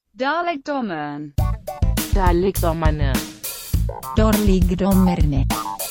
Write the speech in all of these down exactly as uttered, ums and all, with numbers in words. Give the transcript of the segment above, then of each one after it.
Dalekdommeren. Dalekdommerne. Dårligdommerne.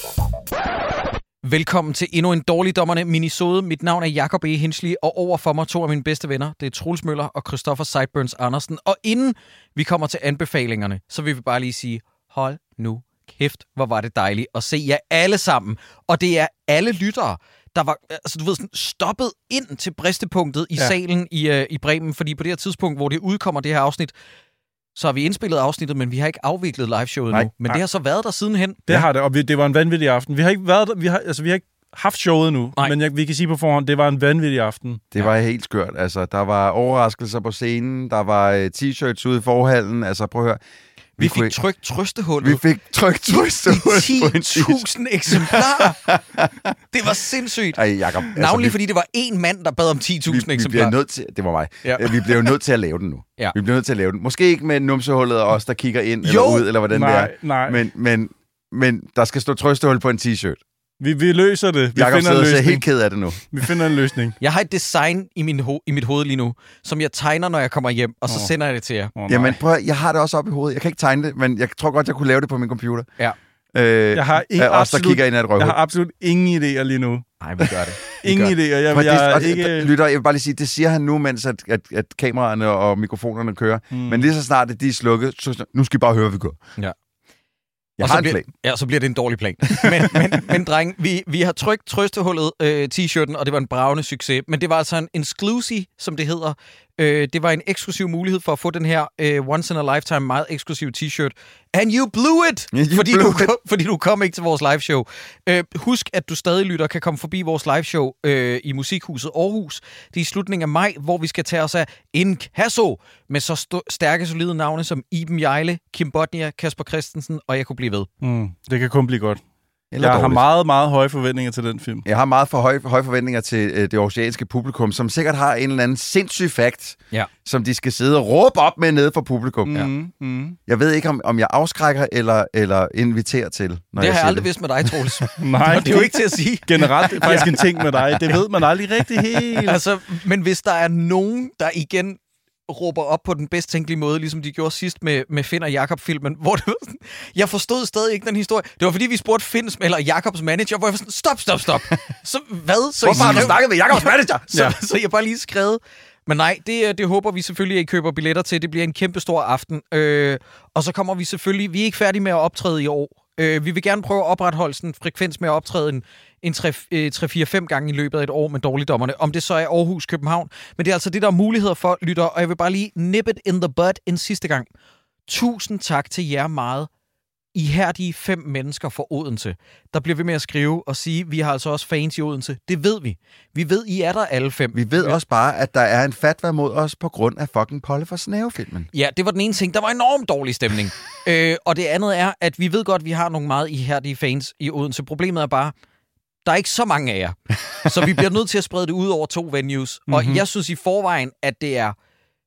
Velkommen til endnu en Dårligdommerne minisode. Mit navn er Jacob E. Hinsley, og over for mig to af mine bedste venner. Det er Troels Møller og Christoffer Sideburns Andersen. Og inden vi kommer til anbefalingerne, så vil vi bare lige sige, hold nu kæft, hvor var det dejligt at se jer alle sammen. Og det er alle lyttere, der var altså, du ved, sådan, stoppet ind til bristepunktet i ja. salen i, uh, i Bremen. Fordi på det her tidspunkt, hvor det udkommer det her afsnit, så har vi indspillet afsnittet, men vi har ikke afviklet liveshowet nu. Men nej. Det har så været der sidenhen. Det ja. har det, og vi, det var en vanvittig aften. Vi har ikke været der, vi har, altså vi har ikke haft showet nu, nej. men jeg, vi kan sige på forhånd, det var en vanvittig aften. Det var ja. helt skørt. Altså, der var overraskelser på scenen, der var uh, t-shirts ude i forhallen. Altså, prøv at høre. Vi, vi fik kunne... trykt trøstehullet. Vi fik trykt trøstehullet i ti tusind eksemplarer. Det var sindssygt. Ej, Jacob, altså, Navnlig vi... fordi det var én mand, der bad om ti tusind eksemplarer. Vi bliver nødt til... Det var mig. Ja. Vi bliver jo nødt til at lave den nu. Ja. Vi bliver nødt til at lave den. Måske ikke med numsehullet og os, der kigger ind jo. eller ud, eller hvordan nej, det er. Nej. Men, men, men der skal stå trøstehul på en t-shirt. Vi, vi løser det. Vi Jacob finder en løsning. helt ked af det nu. Vi finder en løsning. Jeg har et design i, min ho- i mit hoved lige nu, som jeg tegner, når jeg kommer hjem, og så oh. sender jeg det til jer. Oh, Jamen prøv at, jeg har det også op i hovedet. Jeg kan ikke tegne det, men jeg tror godt, jeg kunne lave det på min computer. Ja. Øh, jeg har ikke os, der kigger ind af et røvhul. Jeg har absolut ingen idéer lige nu. Nej, vi gør det. Vi ingen idéer. Jeg, jeg, jeg, jeg, ikke... Lytter, jeg vil bare lige sige, det siger han nu, mens at, at, at kameraerne og mikrofonerne kører. Mm. Men lige så snart, at de er slukket, så nu skal I bare høre, hvad vi gør. Ja. Jeg og har så en bliver, plan. Ja, så bliver det en dårlig plan. Men, men, men dreng, vi, vi har trykt trøstehullet øh, t-shirten, og det var en bragende succes. Men det var altså en exclusive, som det hedder. Øh, det var en eksklusiv mulighed for at få den her øh, once in a lifetime meget eksklusiv t-shirt. And you blew it! You fordi, blew du, it. fordi du kom ikke til vores liveshow. Øh, husk, at du stadig lytter kan komme forbi vores liveshow øh, i Musikhuset Aarhus. Det er i slutningen af maj, hvor vi skal tage os af Inkasso med så st- stærke, solide navne som Iben Jejle, Kim Bodnia, Kasper Christensen, og jeg kunne blive ved. Mm, det kan kun blive godt. Eller jeg dårligt. har meget, meget høje forventninger til den film. Jeg har meget for høje, høje forventninger til øh, det oceanske publikum, som sikkert har en eller anden sindssyg fact, ja. som de skal sidde og råbe op med nede for publikum. Mm, ja. mm. Jeg ved ikke, om, om jeg afskrækker eller, eller inviterer til, når det jeg har jeg aldrig det. vidst med dig, Troels. Nej. Det er jo ikke til at sige. Generelt det er faktisk en ting med dig. Det ved man aldrig rigtig helt. Altså, men hvis der er nogen, der igen råber op på den bedst tænkelige måde, ligesom de gjorde sidst med, med Finn og Jakob-filmen, hvor det var sådan, jeg forstod stadig ikke den historie. Det var fordi, vi spurgte Finns eller Jakobs manager, hvor jeg var sådan, stop, stop, stop. Så hvad? Så Hvorfor har du snakket med Jakobs manager? Så, ja. så jeg bare lige skrevet. Men nej, det, det håber vi selvfølgelig, at I køber billetter til. Det bliver en kæmpe stor aften. Øh, og så kommer vi selvfølgelig, vi er ikke færdige med at optræde i år. Øh, vi vil gerne prøve at opretholde sådan en frekvens med at optræde en, en tre fire fem gange i løbet af et år med Dårligdommerne. Om det så er Aarhus, København. Men det er altså det, der er muligheder for, lytter. Og jeg vil bare lige nip it in the bud en sidste gang. Tusind tak til jer meget ihærdige fem mennesker for Odense. Der bliver vi med at skrive og sige, vi har altså også fans i Odense. Det ved vi. Vi ved, I er der alle fem. Vi ved ja. også bare, at der er en fatwa mod os på grund af fucking Polle for Snæve-filmen. Ja, det var den ene ting. Der var enormt dårlig stemning. øh, og det andet er, at vi ved godt, at vi har nogle meget ihærdige fans i Odense. Problemet er bare, der er ikke så mange af jer. Så vi bliver nødt til at sprede det ud over to venues. Mm-hmm. Og jeg synes i forvejen, at det er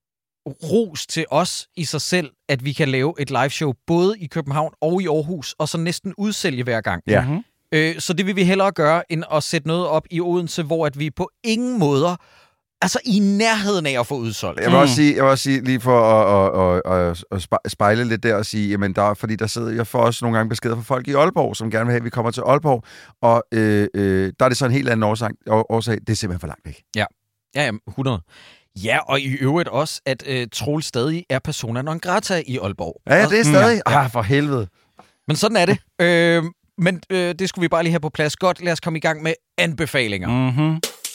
ros til os i sig selv, at vi kan lave et liveshow både i København og i Aarhus, og så næsten udsælge hver gang. Ja. Mm-hmm. Øh, så det vil vi hellere gøre, end at sætte noget op i Odense, hvor at vi på ingen måder, altså i nærheden af at få udsolgt. Jeg vil også sige, jeg vil også sige lige for at, at, at, at spejle lidt der og sige, jamen der, fordi der sidder, jeg får også nogle gange beskeder fra folk i Aalborg, som gerne vil have, at vi kommer til Aalborg, og øh, øh, der er det så en helt anden årsag, årsag. Det er simpelthen for langt væk. Ja, ja, ja hundrede. Ja, og i øvrigt også, at øh, Troels stadig er persona non grata i Aalborg. Ja, det er stadig. Ja. Ah, for helvede. Men sådan er det. øh, men øh, det skulle vi bare lige have på plads. Godt, lad os komme i gang med anbefalinger. Mm-hmm.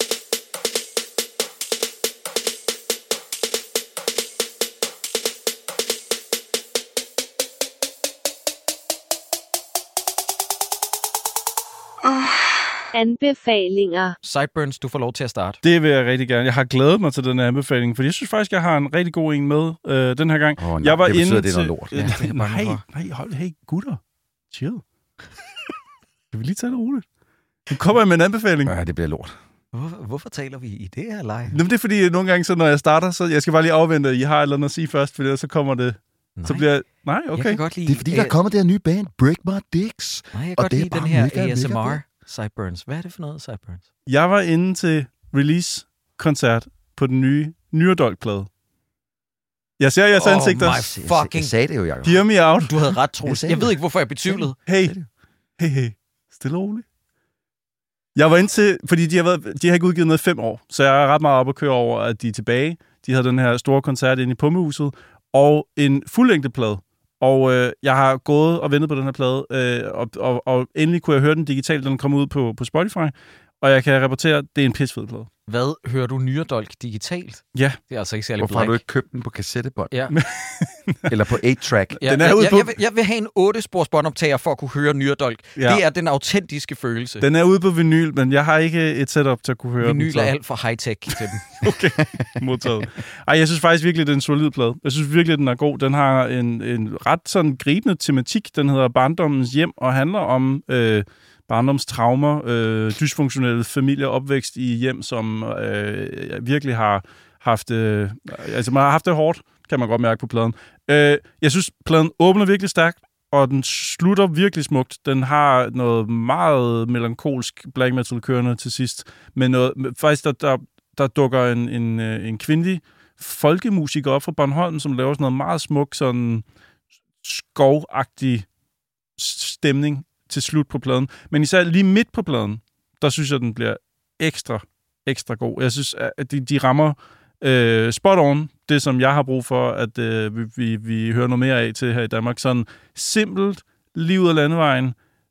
Anbefalinger. Sideburns, du får lov til at starte. Det vil jeg rigtig gerne. Jeg har glædet mig til den her anbefaling, for jeg synes faktisk, jeg har en rigtig god en med øh, den her gang. Oh, nej, jeg var det betyder, inde det er noget lort. Til... Ja, det er nej, nej, hold, hey, gutter. Chill. Kan vi lige tage det roligt? Nu kommer jeg med en anbefaling. Ja, det bliver lort. Hvorfor, hvorfor taler vi i det her live? Jamen, det er fordi, nogle gange, så når jeg starter, så jeg skal bare lige afvente, at I har et eller andet at sige først, for så kommer det... Nej. Så bliver Nej, okay. Jeg kan godt lide, det er fordi, der er kommet det her nye band, Break My Dicks. Nej, jeg kan og godt det lide er den her mega, A S M mega R. Sideburns. Hvad er det for noget, Sideburns? Jeg var inde til release-koncert på den nye Nyredolk-plade. Jeg ser jeres Oh ansigter. my Jeg, fucking... jeg sagde det jo, Jacob. Hear me out. Du havde ret, Troels. Jeg Jeg ved ikke, hvorfor jeg betvivlede. Hey, hey, hey. Stille og roligt. Jeg var indtil, fordi de har, været, de har ikke udgivet noget i fem år, så jeg er ret meget op at køre over, at de er tilbage. De havde den her store koncert inde i Pummehuset, og en fuldlængdeplade. Og øh, jeg har gået og ventet på den her plade, øh, og, og, og endelig kunne jeg høre den digitalt, den kom ud på, på Spotify, og jeg kan rapportere, at det er en pissfed plade. Hvad? Hører du Nyredolk digitalt? Ja. Det er altså ikke særlig Hvorfor black. har du ikke købt den på kassettebånd? Ja. Eller på otte track? Ja, Den er jeg, ude jeg, på- jeg, vil, jeg vil have en otte-spors båndoptager for at kunne høre Nyredolk. Ja. Det er den autentiske følelse. Den er ude på vinyl, men jeg har ikke et setup til at kunne høre Vinyl den. er alt for high-tech til den. Okay, modtaget. Ej, jeg synes faktisk virkelig, det er en solid plade. Jeg synes virkelig, den er god. Den har en, en ret sådan gribende tematik. Den hedder Barndommens hjem, og handler om øh, barndomstraumer, øh, dysfunktionelle familier, opvækst i hjem, som øh, virkelig har haft, øh, altså man har haft det hårdt, kan man godt mærke på pladen. Øh, jeg synes, pladen åbner virkelig stærkt, og den slutter virkelig smukt. Den har noget meget melankolsk black metal kørende til sidst, men noget, faktisk der, der, der dukker en, en, en kvindelig folkemusiker op fra Bornholm, som laver sådan noget meget smuk, sådan skovagtig stemning til slut på pladen. Men især lige midt på pladen, der synes jeg, den bliver ekstra, ekstra god. Jeg synes, at de, de rammer øh, spot on det, som jeg har brug for, at øh, vi, vi, vi hører noget mere af til her i Danmark. Sådan simpelt, lige ud af landevejen,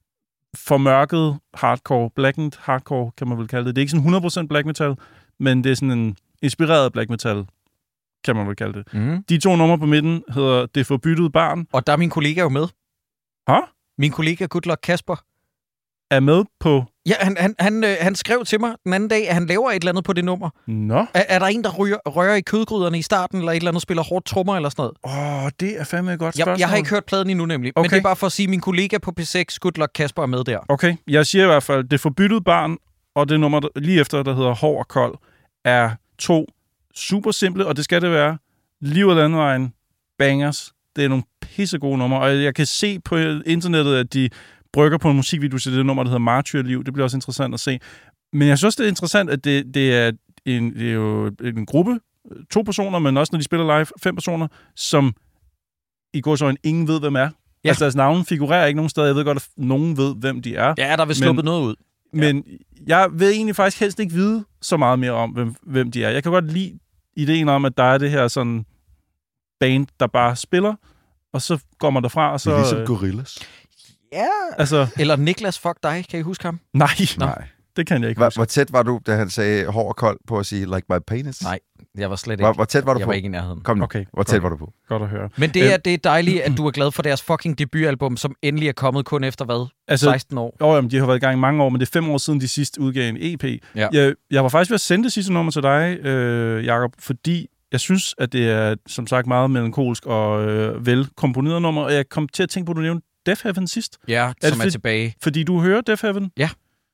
formørket hardcore, blackened hardcore, kan man vel kalde det. Det er ikke sådan hundrede procent black metal, men det er sådan en inspireret black metal, kan man vel kalde det. Mm. De to numre på midten hedder Det forbyttede barn. Og der er min kollega jo med. Hæ? Min kollega Good Luck Kasper. Er med på... Ja, han, han, han, øh, han skrev til mig den anden dag, at han laver et eller andet på det nummer. Nå. Er, er der en, der rører, rører i kødgryderne i starten, eller et eller andet spiller hårdt trommer eller sådan noget? Åh, det er fandme et godt Jeg, spørgsmål. jeg har ikke hørt pladen endnu nemlig, okay. Men Okay. det er bare for at sige, at min kollega på P seks, Good Luck Kasper, er med der. Okay, jeg siger i hvert fald, Det forbyttede barn, og det nummer der, lige efter, der hedder Hård og Kold, er to super simple, og det skal det være. Liv og landvejen, bangers. Det er nogle pissegode numre, og jeg kan se på internettet, at de brygger på en musikvideo til det nummer, der hedder Martyrliv. Det bliver også interessant at se. Men jeg synes, det er interessant, at det, det, er, en, det er jo en gruppe, to personer, men også når de spiller live, fem personer, som i gåseøjne ingen ved, hvem er. Ja. Altså deres navne figurerer ikke nogen steder. Jeg ved godt, at nogen ved, hvem de er. Ja, der vil sluppet noget ud. Men jeg vil egentlig faktisk helst ikke vide så meget mere om, hvem, hvem de er. Jeg kan godt lide ideen om, at der er det her sådan band, der bare spiller, og så går man derfra, og så... Det er ligesom øh, Gorillaz. Ja. altså, Eller Niklas, fuck dig. Kan I huske ham? nej, Nej. det kan jeg ikke Hvor, huske. hvor tæt var du, da han sagde hård og kold på at sige like my penis? Nej, jeg var slet ikke. Hvor, hvor tæt var du jeg på? var ikke i nærheden. Kom nu. Okay, Hvor tæt var du på? Godt at høre. Men det er, det er dejligt, at du er glad for deres fucking debutalbum, som endelig er kommet kun efter, hvad? Altså, seksten år. Jo, jamen, de har været i gang i mange år, men det er fem år siden, de sidst udgav en E P. Ja. Jeg, jeg var faktisk ved at sende det sidste nummer til dig, øh, Jacob, fordi jeg synes, at det er, som sagt, meget melankolsk og øh, velkomponeret nummer, og jeg kom til at tænke på, at du nævnte Death Heaven sidst. Ja, det som er fordi- tilbage. Fordi du hører Death Heaven? Ja.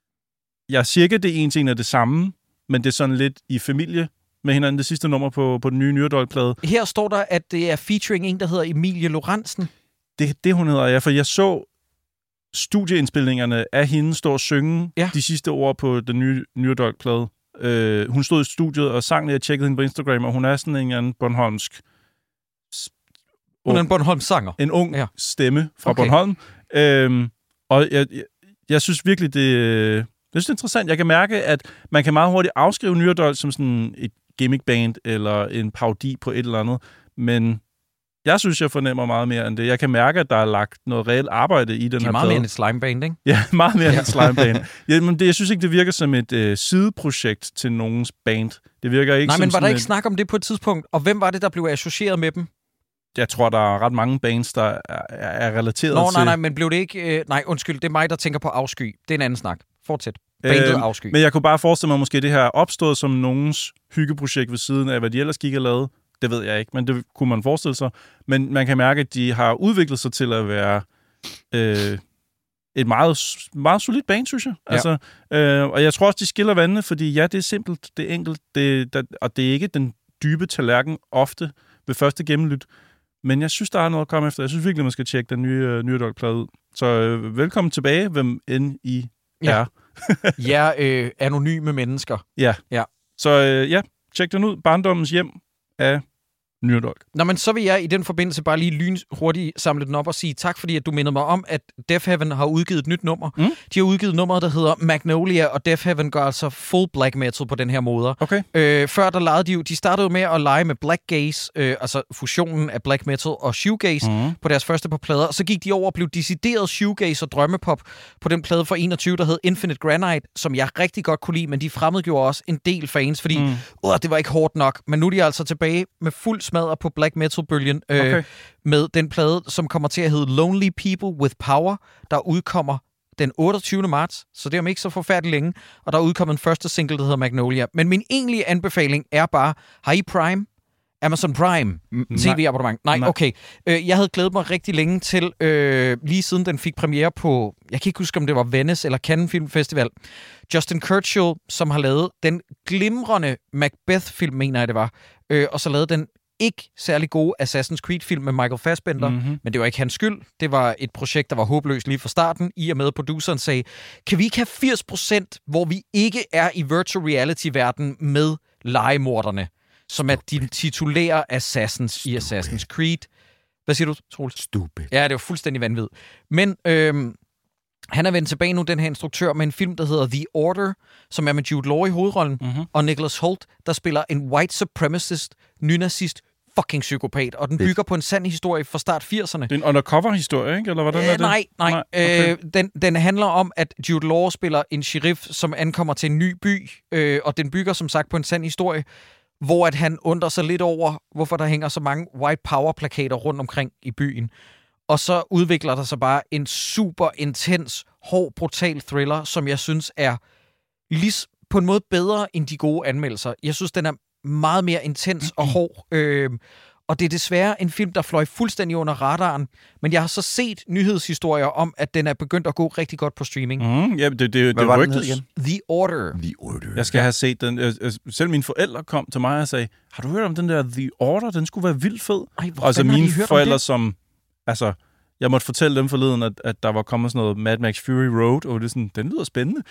Jeg siger ikke, at det en til en er det samme, men det er sådan lidt i familie med hinanden. Det sidste nummer på, på den nye Nyredolk-plade. Her står der, at det er featuring en, der hedder Emilie Lorentzen. Det er det, hun hedder, ja, for jeg så studieindspilningerne af hende stå og synge Ja. de sidste ord på den nye Nyredolk-plade. Øh, hun stod i studiet og sang, jeg tjekkede hende på Instagram, og hun er sådan en eller anden bornholmsk... Hun er en Bornholms sanger. En ung Ja. ja. stemme fra Okay. okay. Bornholm. Øhm, og jeg, jeg, jeg synes virkelig, det, jeg synes, det er interessant. Jeg kan mærke, at man kan meget hurtigt afskrive Nyredolk som sådan et gimmickband eller en parodi på et eller andet. Men jeg synes, jeg fornemmer meget mere end det. Jeg kan mærke, at der er lagt noget reelt arbejde i den De her er meget plade. mere end et slimeband, ikke? Ja, meget mere Ja. end en slimeband. Jamen, det, jeg synes ikke, det virker som et øh, sideprojekt til nogens band. Det virker ikke Nej, som men var sådan der ikke et, snak om det på et tidspunkt? Og hvem var det, der blev associeret med dem? Jeg tror, der er ret mange bands, der er, er relateret Nå, til... nej, nej, men blev det ikke... Øh, nej, undskyld, det er mig, der tænker på Afsky. Det er en anden snak. Fortsæt. Bandet Øhm, Afsky. Men jeg kunne bare forestille mig, måske det her er opstået som nogens hyggeprojekt ved siden af, hvad de ellers gik og lavede. Det ved jeg ikke, men det kunne man forestille sig. Men man kan mærke, at de har udviklet sig til at være øh, et meget, meget solidt band, synes jeg. Ja. Altså, øh, og jeg tror også, de skiller vandene, fordi ja, det er simpelt, det er enkelt, det, der, og det er ikke den dybe tallerken ofte ved første gennemlyt. Men jeg synes, der er noget at komme efter. Jeg synes virkelig, man skal tjekke den nye uh, Nyredolk-plade ud. Så øh, velkommen tilbage, hvem end I Ja. er. Ja, øh, anonyme mennesker. Ja. Ja. Så øh, ja, tjek den ud. Barndommens hjem af New York. Nå, men så vil jeg i den forbindelse bare lige lynhurtigt samle den op og sige tak, fordi at du mindede mig om, at Death Heaven har udgivet et nyt nummer. Mm. De har udgivet nummeret, der hedder Magnolia, og Death Heaven gør altså full black metal på den her måde. Okay. Øh, før der legede de jo, de startede med at lege med black gaze, øh, altså fusionen af black metal og shoegaze mm. på deres første par plader, og så gik de over og blev decideret shoegaze og drømmepop på den plade fra enogtyve, der hed Infinite Granite, som jeg rigtig godt kunne lide, men de fremmedgjorde også en del fans, fordi mm. uh, det var ikke hårdt nok. Men nu er de altså tilbage med fuld smadre på black metal-bølgen øh, okay. med den plade, som kommer til at hedde Lonely People with Power, der udkommer den otteogtyvende marts, så det er om ikke så forfærdeligt længe, og der er udkommet en første single, der hedder Magnolia. Men min egentlige anbefaling er bare, har I Prime? Amazon Prime T V-abonnement? Nej, Nej, okay. Øh, jeg havde glædet mig rigtig længe til, øh, lige siden den fik premiere på, jeg kan ikke huske, om det var Venice eller Cannes Film Festival, Justin Churchill, som har lavet den glimrende Macbeth-film, mener jeg det var, øh, og så lavede den ikke særlig gode Assassin's Creed-film med Michael Fassbender, mm-hmm. men det var ikke hans skyld. Det var et projekt, der var håbløst lige fra starten, i og med, at produceren sagde, kan vi ikke have firs procent, hvor vi ikke er i virtual reality-verden med legemorderne, som er de titulære Assassins i Assassin's Creed. Hvad siger du, Troels? Stupid. Ja, det var fuldstændig vanvittigt. Men øhm, han er vendt tilbage nu, den her instruktør, med en film, der hedder The Order, som er med Jude Law i hovedrollen, mm-hmm. og Nicholas Hoult, der spiller en white supremacist, nynazist, fucking psykopat, og den bygger det. på en sand historie fra start firserne. Det er en undercover-historie, ikke? Eller hvordan er det? Nej, nej. nej. Okay. Øh, den, den handler om, at Jude Law spiller en sheriff, som ankommer til en ny by, øh, og den bygger som sagt på en sand historie, hvor at han undrer sig lidt over, hvorfor der hænger så mange white power-plakater rundt omkring i byen. Og så udvikler der sig bare en super intens, hård, brutal thriller, som jeg synes er lige på en måde bedre end de gode anmeldelser. Jeg synes, den er meget mere intens og hård. Øh, og det er desværre en film, der fløj fuldstændig under radaren. Men jeg har så set nyhedshistorier om, at den er begyndt at gå rigtig godt på streaming. Mm, ja, det, det, det, Hvad det var rygtes. den hed igen? The Order. The Order. Jeg skal ja. have set den. Selv mine forældre kom til mig og sagde, har du hørt om den der The Order? Den skulle være vildt fed. Ej, altså mine forældre, som... Altså, jeg måtte fortælle dem forleden, at, at der var kommet sådan noget Mad Max Fury Road, og det er sådan, den lyder spændende.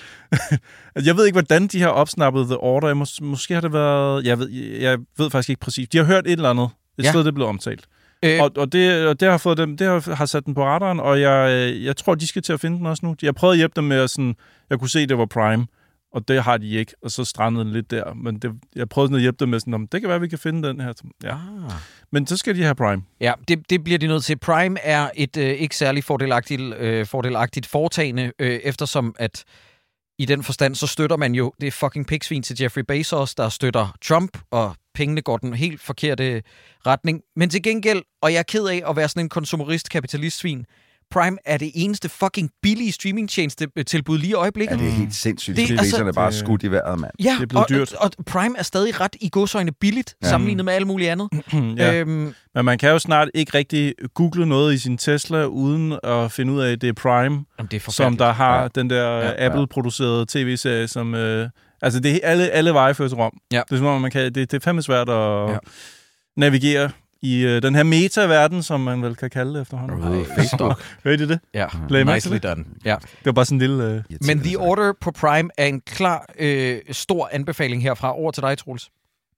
Jeg ved ikke, hvordan de har opsnappet The Order. Mås- måske har det været... Jeg ved, jeg ved faktisk ikke præcis. De har hørt et eller andet. Et ja. sted, det blev omtalt. Øh. Og, og, det, og det har fået dem, det har, har sat den på radaren, og jeg, jeg tror, de skal til at finde den også nu. Jeg prøvede at hjælpe dem med, at sådan, jeg kunne se, det var Prime, og det har de ikke, og så strandede den lidt der. Men det, jeg prøvede sådan at hjælpe dem med, sådan, det kan være, at vi kan finde den her. Ja. Ah. Men så skal de have Prime. Ja, det, det bliver de nødt til. Prime er et øh, ikke særlig fordelagtigt, øh, fordelagtigt foretagende, øh, eftersom at i den forstand, så støtter man jo det fucking pigsvin til Jeffrey Bezos, der støtter Trump, og pengene går den helt forkerte retning. Men til gengæld, og jeg er ked af at være sådan en konsumerist-kapitalistsvin, Prime er det eneste fucking billige streamingtjeneste-tilbud lige i øjeblikket. Ja, det er helt sindssygt. Det, det er altså, bare skudt i vejret, mand. Ja, det er blevet og, dyrt. Og, og Prime er stadig ret i godsøjne billigt, ja. sammenlignet med alt muligt andet. ja. øhm, Men man kan jo snart ikke rigtig google noget i sin Tesla, uden at finde ud af, at det er Prime, det er som der har ja. den der ja, Apple-producerede tv-serie, som... Øh, altså, det er alle, alle veje fører til Rom. Ja. Det er som om, man kan... Det, det er fandme svært at ja. navigere i øh, den her meta-verden, som man vel kan kalde det efterhånden. Oh, Facebook. Hørte I det? Ja, Lad nicely done. Ja. Det var bare sådan en lille... Øh... Men The Order på Prime er en klar, øh, stor anbefaling herfra. Over til dig, Troels.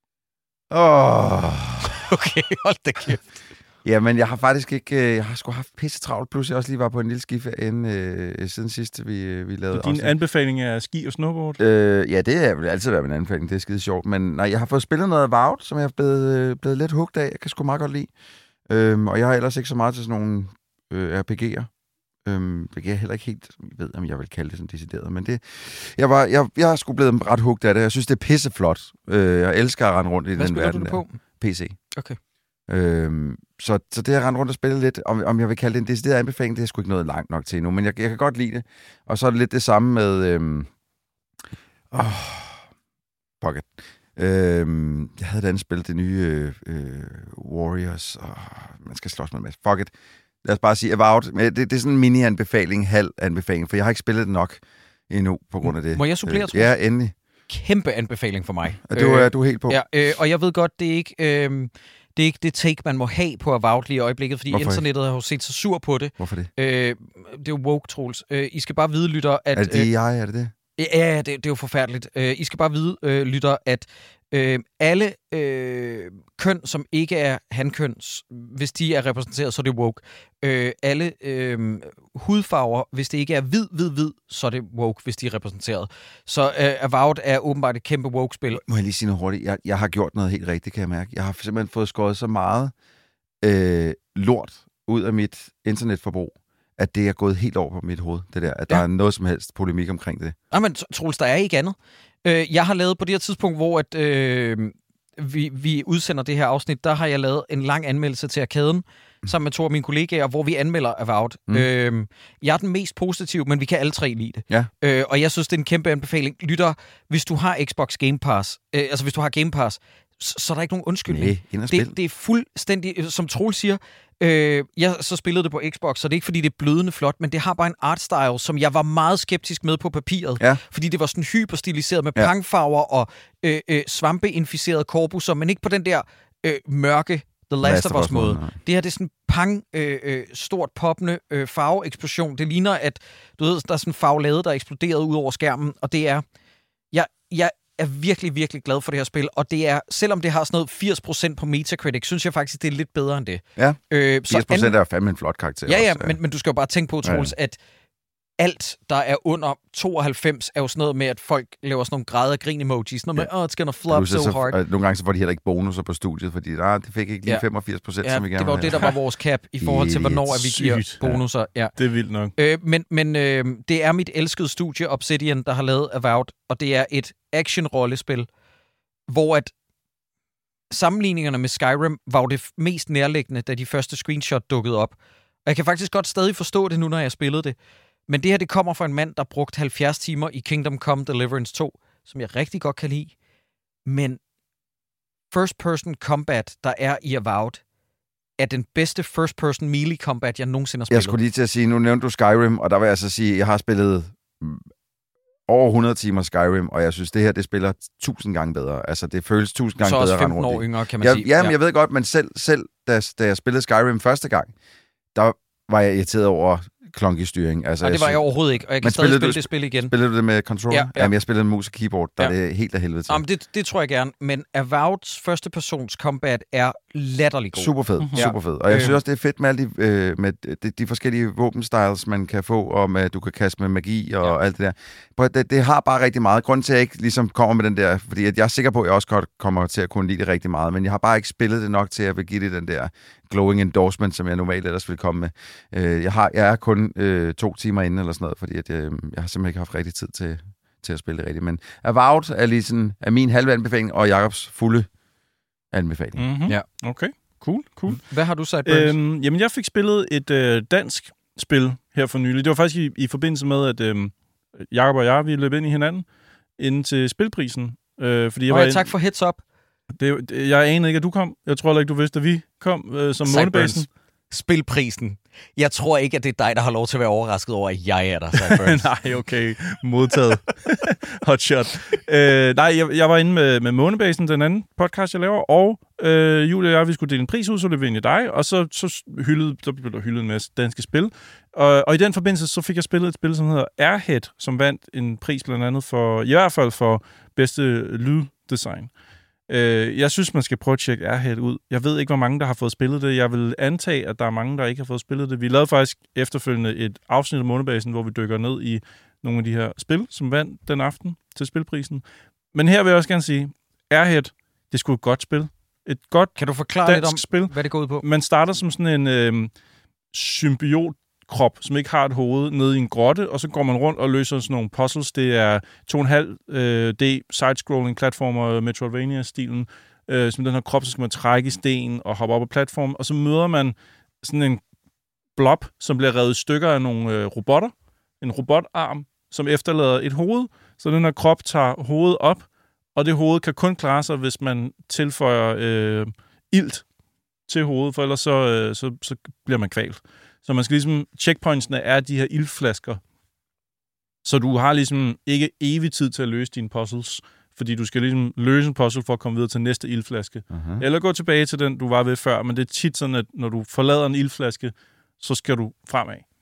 Åh... Oh. Okay, hold da kæft. Jamen, jeg har faktisk ikke... Jeg har sgu haft pisse travlt, plus jeg også lige var på en lille skiferie inden, øh, siden sidst, vi, vi lavede... Så din anbefaling er ski og snowboard? Øh, ja, det er, vil altid være min anbefaling. Det er skide sjovt. Men nej, jeg har fået spillet noget Avowed, som jeg er blevet, blevet lidt hugt af. Jeg kan sgu meget godt lide. Øhm, og jeg har ellers ikke så meget til sådan nogle øh, R P G'er. Øhm, det kan jeg heller ikke helt ved, om jeg vil kalde det sådan decideret. Men det... Jeg, var, jeg, jeg er sgu blevet ret hugt af det. Jeg synes, det er pisseflot. Øh, jeg elsker at rende rundt i Hvad den verden. Hvad spiller du det på? P C. Okay. Øhm, så, så det har jeg rendt rundt og spillet lidt. Om, om jeg vil kalde det en decideret anbefaling, det er sgu ikke noget langt nok til endnu, men jeg, jeg kan godt lide det. Og så er det lidt det samme med... Øhm, åh, pocket. Øhm, jeg havde et andet spil, det nye øh, Warriors. Åh, man skal slås med en masse. Fuck it. Lad os bare sige Avowed. Det, det er sådan en mini-anbefaling, halv anbefaling, for jeg har ikke spillet det nok endnu på grund af det. Må jeg supplere, øh, Ja, endelig. Kæmpe anbefaling for mig. Og du, øh, du er helt på. Ja, øh, og jeg ved godt, det er ikke... Øh, Det er ikke det take, man må have på Avowed lige i øjeblikket, fordi Hvorfor internettet har jo set sig sur på det. Hvorfor det? Øh, det er jo woke, Troels. Øh, I skal bare vide, lytter, at... Er det D E I, er det det? Ja, ja det, det er jo forfærdeligt. Uh, I skal bare vide, uh, lytter, at uh, alle uh, køn, som ikke er hankøns, hvis de er repræsenteret, så er det woke. Uh, alle uh, hudfarver, hvis det ikke er hvid, hvid, hvid, så er det woke, hvis de er repræsenteret. Så uh, Avowed er åbenbart et kæmpe woke-spil. Må jeg lige sige noget hurtigt? Jeg, jeg har gjort noget helt rigtigt, kan jeg mærke. Jeg har simpelthen fået skåret så meget øh, lort ud af mit internetforbrug, at det er gået helt over på mit hoved, det der. At ja. Der er noget som helst polemik omkring det. Nej, men Troels, der er ikke andet. Øh, jeg har lavet på det her tidspunkt, hvor at, øh, vi, vi udsender det her afsnit, der har jeg lavet en lang anmeldelse til Arkaden, mm. sammen med to af mine kollegaer, hvor vi anmelder Avowed. Mm. Øh, jeg er den mest positive, men vi kan alle tre lide det. Ja. Øh, og jeg synes, det er en kæmpe anbefaling. Lytter, hvis du har Xbox Game Pass, øh, altså hvis du har Game Pass, så, så er der ikke nogen undskyldning. Nej, det, det er fuldstændig, som Troels siger, øh, jeg så spillede det på Xbox, så det er ikke fordi, det er blødende flot, men det har bare en artstyle, som jeg var meget skeptisk med på papiret. Ja. Fordi det var sådan hyperstiliseret med ja. pangfarver og øh, øh, svampeinficerede korpusser, men ikke på den der øh, mørke The Last, Last of Us-måde. Det her, det er sådan pang, øh, øh, stort poppende øh, farveeksplosion. Det ligner, at du ved, der er sådan en farvelade, der er eksploderet ud over skærmen, og det er... Jeg, jeg er virkelig, virkelig glad for det her spil, og det er, selvom det har sådan noget firs procent på Metacritic, synes jeg faktisk, det er lidt bedre end det. Ja, øh, firs procent er fandme en flot karakter. Ja, ja, også, ja. Men, men du skal jo bare tænke på, Troels, ja, ja. at alt, der er under tooghalvfems, er jo sådan noget med, at folk laver sådan nogle græde grin-emojis. Sådan noget ja. med, oh, it's gonna flop so, så hard. Øh, nogle gange så får de heller ikke bonusser på studiet, fordi nah, det fik ikke lige ja. femogfirs procent, ja, som vi gerne det var jo det, der var vores cap i forhold til, hvornår at vi giver bonusser. Ja. Det er vildt nok. Øh, men men øh, det er mit elskede studie, Obsidian, der har lavet Avowed, og det er et action-rollespil, hvor at sammenligningerne med Skyrim var jo det mest nærliggende, da de første screenshot dukkede op. Og jeg kan faktisk godt stadig forstå det nu, når jeg spillede det. Men det her, det kommer fra en mand, der brugte halvfjerds timer i Kingdom Come Deliverance to, som jeg rigtig godt kan lide. Men first-person combat, der er i Avowed, er den bedste first-person melee combat, jeg nogensinde har spillet. Jeg skulle lige til at sige, nu nævnte du Skyrim, og der vil jeg så sige, at jeg har spillet over hundrede timer Skyrim, og jeg synes, det her, det spiller tusind gange bedre. Altså, det føles tusind gange bedre. Så også femten år yngre, kan man jeg, sige. Jamen, ja. jeg ved godt, men selv, selv da, da jeg spillede Skyrim første gang, der var jeg irriteret over clunky styring. Altså, Nej, det var jeg, jeg overhovedet ikke, og jeg kan stadig spille du, det spil igen. Spillede du det med controller? Ja, ja. Jamen, jeg spillede med mus og keyboard, der ja. er det helt af helvede til. Jamen, det, det tror jeg gerne, men Avoweds første persons combat er latterlig god. Super fed, mm-hmm. super fed. Og jeg synes også, det er fedt med alle de, øh, med de, de forskellige våbenstyles, man kan få, og med, du kan kaste med magi og ja. alt det der. Det, det har bare rigtig meget. Grunden til, at jeg ikke ligesom kommer med den der, fordi jeg er sikker på, at jeg også godt kommer til at kunne lide det rigtig meget, men jeg har bare ikke spillet det nok til, at jeg vil give det den der glowing endorsement, som jeg normalt ellers vil komme med. Øh, jeg, har, jeg er kun øh, to timer inde eller sådan noget, fordi at, øh, jeg har simpelthen ikke haft rigtig tid til, til at spille det rigtigt. Men Avowed er lige sådan, er min halve anbefaling, og Jacobs fulde anbefaling. Mm-hmm. Ja. Okay, cool, cool. Hvad har du sagt, Burns? Øhm, jamen, jeg fik spillet et øh, dansk spil her for nylig. Det var faktisk i, i forbindelse med, at øh, Jacob og jeg, vi løb ind i hinanden inden til spilprisen. Øh, fordi jeg oh, var ja, tak for heads up. Det, det, jeg anede ikke, at du kom. Jeg tror heller ikke, du vidste, at vi kom øh, som månebasen. Spilprisen. Jeg tror ikke, at det er dig, der har lov til at være overrasket over, at jeg er der. Nej, okay. Modtaget. Hotshot. Øh, nej, jeg, jeg var inde med, med Månebasen, den anden podcast, jeg laver, og øh, Julie og jeg, vi skulle dele en pris ud, så det var egentlig dig, og så, så hyldede, så blev der hyldet en masse danske spil. Og, og i den forbindelse, så fik jeg spillet et spil, som hedder Airhead, som vandt en pris blandt andet for, i hvert fald for bedste lyddesign. Jeg synes, man skal prøve at tjekke Airhead ud. Jeg ved ikke, hvor mange, der har fået spillet det. Jeg vil antage, at der er mange, der ikke har fået spillet det. Vi lavede faktisk efterfølgende et afsnit af Månebasen, hvor vi dykker ned i nogle af de her spil, som vandt den aften til spilprisen. Men her vil jeg også gerne sige, Airhead, det er sgu et godt spil. Et godt Kan du forklare lidt om, spil. hvad det går ud på? Man starter som sådan en øh, symbiot krop, som ikke har et hoved, nede i en grotte, og så går man rundt og løser sådan nogle puzzles. Det er to komma fem D side-scrolling platformer, Metroidvania-stilen. Øh, som den her krop, så skal man trække i sten og hoppe op på platformen, og så møder man sådan en blob, som bliver revet i stykker af nogle øh, robotter. En robotarm, som efterlader et hoved, så den her krop tager hovedet op, og det hoved kan kun klare sig, hvis man tilføjer øh, ilt til hovedet, for ellers så, øh, så, så bliver man kvalt. Så man skal ligesom, checkpointsene er de her ildflasker. Så du har ligesom ikke evig tid til at løse dine puzzles, fordi du skal ligesom løse en puzzle for at komme videre til næste ildflaske. Uh-huh. Eller gå tilbage til den, du var ved før, men det er tit sådan, at når du forlader en ildflaske, så skal du fremad.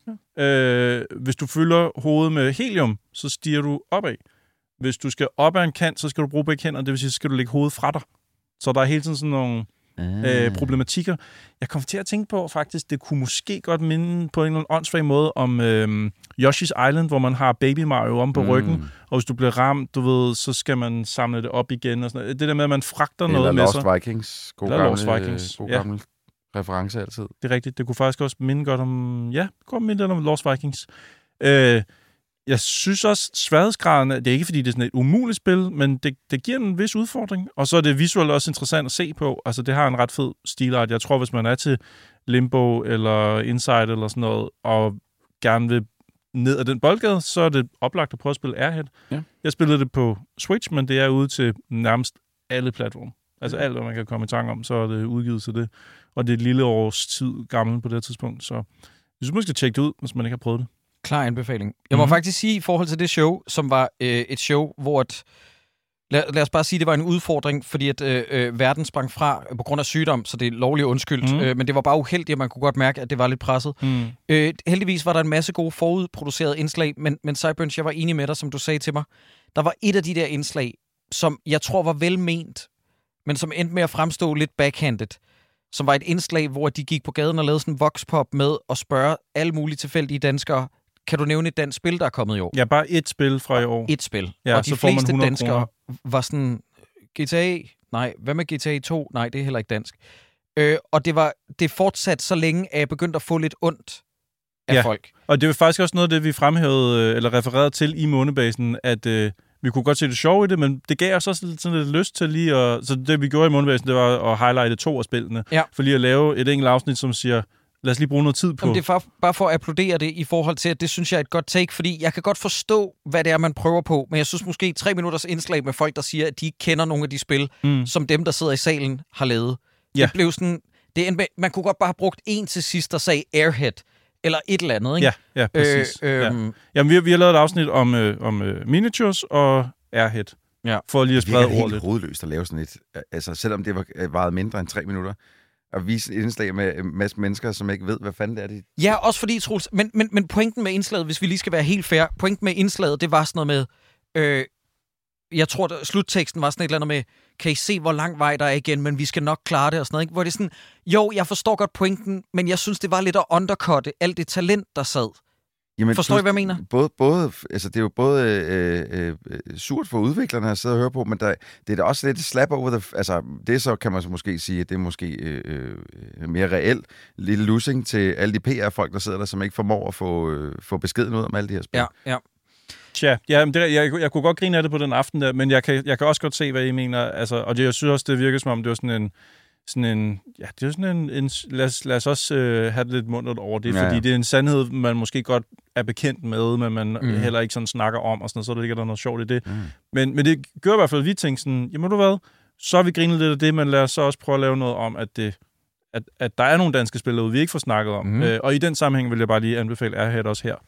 Ja. Øh, hvis du fylder hovedet med helium, så stiger du opad. Hvis du skal op ad en kant, så skal du bruge begge hænder, det vil sige, så skal du lægge hovedet fra dig. Så der er hele tiden sådan nogle ah. øh, problematikker. Jeg kommer til at tænke på, faktisk, det kunne måske godt minde på en eller anden åndssvag måde om øh, Yoshi's Island, hvor man har Baby Mario om på mm. ryggen, og hvis du bliver ramt, du ved, så skal man samle det op igen. Og sådan noget. Det der med, at man fragter eller noget med sig. Lost Vikings. God Eller gamle, Lost Vikings. God ja. gammel reference altid. Det er rigtigt. Det kunne faktisk også minde godt om... Ja, godt minde lidt om Lost Vikings. Øh, Jeg synes også, sværhedsgraden, det er ikke fordi, det er sådan et umuligt spil, men det, det giver en vis udfordring. Og så er det visuelt også interessant at se på. Altså, det har en ret fed stilart. Jeg tror, hvis man er til Limbo eller Inside eller sådan noget, og gerne vil ned ad den boldgade, så er det oplagt at prøve at spille Airhead. Ja. Jeg spillede det på Switch, men det er ude til nærmest alle platforme. Altså alt, hvad man kan komme i tanke om, så er det udgivet til det. Og det er et lille års tid gammel på det tidspunkt, så jeg synes, man skal tjekke det ud, hvis man ikke har prøvet det. Klar anbefaling. Jeg må mm-hmm. faktisk sige, i forhold til det show, som var øh, et show, hvor et, lad, lad os bare sige, det var en udfordring, fordi at øh, øh, verden sprang fra på grund af sygdom, så det er lovligt undskyldt. Mm. Øh, men det var bare uheldigt, at man kunne godt mærke, at det var lidt presset. Mm. Øh, heldigvis var der en masse gode forudproducerede indslag, men, men Cyburns, jeg var enig med dig, som du sagde til mig. Der var et af de der indslag, som jeg tror var velment, men som endte med at fremstå lidt backhanded. Som var et indslag, hvor de gik på gaden og lavede sådan en voxpop med at spørge alle mulige tilfældige danskere, kan du nævne et dansk spil, der er kommet i år? Ja, bare et spil fra i år. Et spil. Ja, og de fleste danskere kroner. Var sådan, G T A? Nej. Hvad med G T A to? Nej, det er heller ikke dansk. Øh, og det var det fortsat så længe, at jeg begyndte at få lidt ondt af ja. folk. Og det var faktisk også noget af det, vi fremhævede, eller refererede til i Månebasen, at øh, vi kunne godt se det sjove i det, men det gav os også sådan lidt lyst til lige at... Så det, vi gjorde i Månebasen, det var at highlighte to af spillene. Ja. For lige at lave et enkelt afsnit, som siger... Lad os lige bruge noget tid på. Jamen, det er for, bare for at applaudere det i forhold til, at det synes jeg er et godt take, fordi jeg kan godt forstå, hvad det er, man prøver på, men jeg synes måske tre minutters indslag med folk, der siger, at de ikke kender nogle af de spil, mm. som dem, der sidder i salen, har lavet. Ja. Det blev sådan... Det endte med, man kunne godt bare have brugt en til sidst, der sagde Airhead, eller et eller andet, ikke? Ja, ja, præcis. Øh, øh, ja. Jamen, vi har, vi har lavet et afsnit om, øh, om øh, miniatures og Airhead, ja. For lige at sprede ordet lidt. Det er helt rodløst at lave sådan et... Altså, selvom det var varet mindre end tre minutter, at vise et indslag med en masse mennesker, som ikke ved, hvad fanden det er. De... Ja, også fordi, Troels, men, men, men pointen med indslaget, hvis vi lige skal være helt fair, pointen med indslaget, det var sådan noget med, øh, jeg tror, der, slutteksten var sådan et eller andet med, kan I se, hvor lang vej der er igen, men vi skal nok klare det, og sådan noget, ikke? Hvor det er sådan, jo, jeg forstår godt pointen, men jeg synes, det var lidt at undercutte alt det talent, der sad. Jamen, forstår I, hvad jeg mener? Både, både, altså, det er jo både øh, øh, surt for udviklerne at sidde og høre på, men der, det er da også lidt slap over the... Altså, det så kan man så måske sige, at det er måske øh, øh, mere reelt lille losing til alle de P R-folk, der sidder der, som ikke formår at få, øh, få beskeden ud om alle de her spil. Ja, ja. Tja, ja, det, jeg, jeg kunne godt grine af det på den aften der, men jeg kan, jeg kan også godt se, hvad I mener. Altså, og det, jeg synes også, det virker som om, det var sådan en... Sådan en, ja, det er sådan en, en lad, os, lad os også øh, have det lidt mundt over det, ja, fordi ja. Det er en sandhed, man måske godt er bekendt med, men man mm. heller ikke sådan snakker om, og sådan noget, så er der ikke noget sjovt i det. Mm. Men, men det gør i hvert fald, at vi tænker sådan, jamen du hvad, så har vi grinet lidt af det, men lad os så også prøve at lave noget om, at, det, at, at der er nogle danske spillere, vi ikke får snakket om. Mm. Øh, og i den sammenhæng vil jeg bare lige anbefale Airhead også her.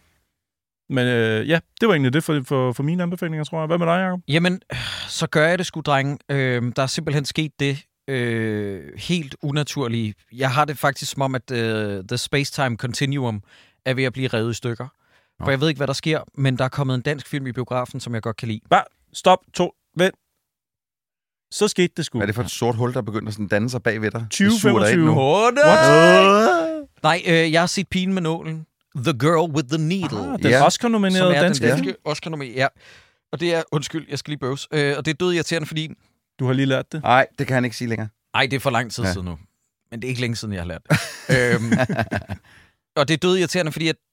Men øh, ja, det var egentlig det for, for, for mine anbefalinger, tror jeg. Hvad med dig, Jacob? Jamen, så gør jeg det sgu, drenge. Øh, der er simpelthen sket det, Øh, helt unaturlige. Jeg har det faktisk som om, at uh, The Space-Time Continuum er ved at blive revet i stykker. Nå. For jeg ved ikke, hvad der sker, men der er kommet en dansk film i biografen, som jeg godt kan lide. Bare stop, to, vent. Så skete det sgu. Hvad er det for et sort hul, der begynder at sådan danne sig bagved dig? tyve femogtyve. What? Nej, øh, jeg har set Pigen med nålen. The Girl with the Needle. Ah, den ja. Oscar-nominerede danske. Som er den danske Oscar-nominerede, ja. Og det er, undskyld, jeg skal lige bøvs. Øh, og det er død irriterende, fordi... Du har lige lært det? Nej, det kan han ikke sige længere. Nej, det er for lang tid ja. siden nu. Men det er ikke længe siden, jeg har lært det. øhm, og det er død irriterende, fordi at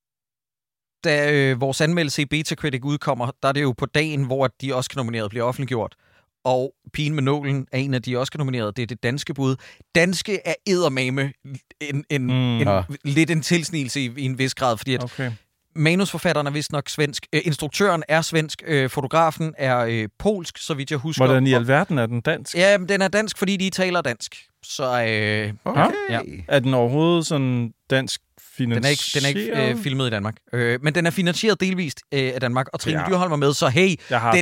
da øh, vores anmeldelse i Betacritic udkommer, der er det jo på dagen, hvor de Oscar-nominerede bliver offentliggjort. Og Pigen med nålen er en af de Oscar-nominerede. Det er det danske bud. Danske er eddermame en, en, mm, en, ja. lidt en tilsnigelse i, i en vis grad, fordi at okay. manusforfatteren er vist nok svensk. Øh, instruktøren er svensk. Øh, fotografen er øh, polsk, så vidt jeg husker. Hvordan i alverden er den dansk? Ja, den er dansk, fordi de taler dansk. Så øh, okay. ja. Er den overhovedet sådan dansk finansieret? Den er ikke, den er ikke øh, filmet i Danmark. Øh, men den er finansieret delvist øh, af Danmark. Og Trine ja. Dyrholm var med, så hey, den er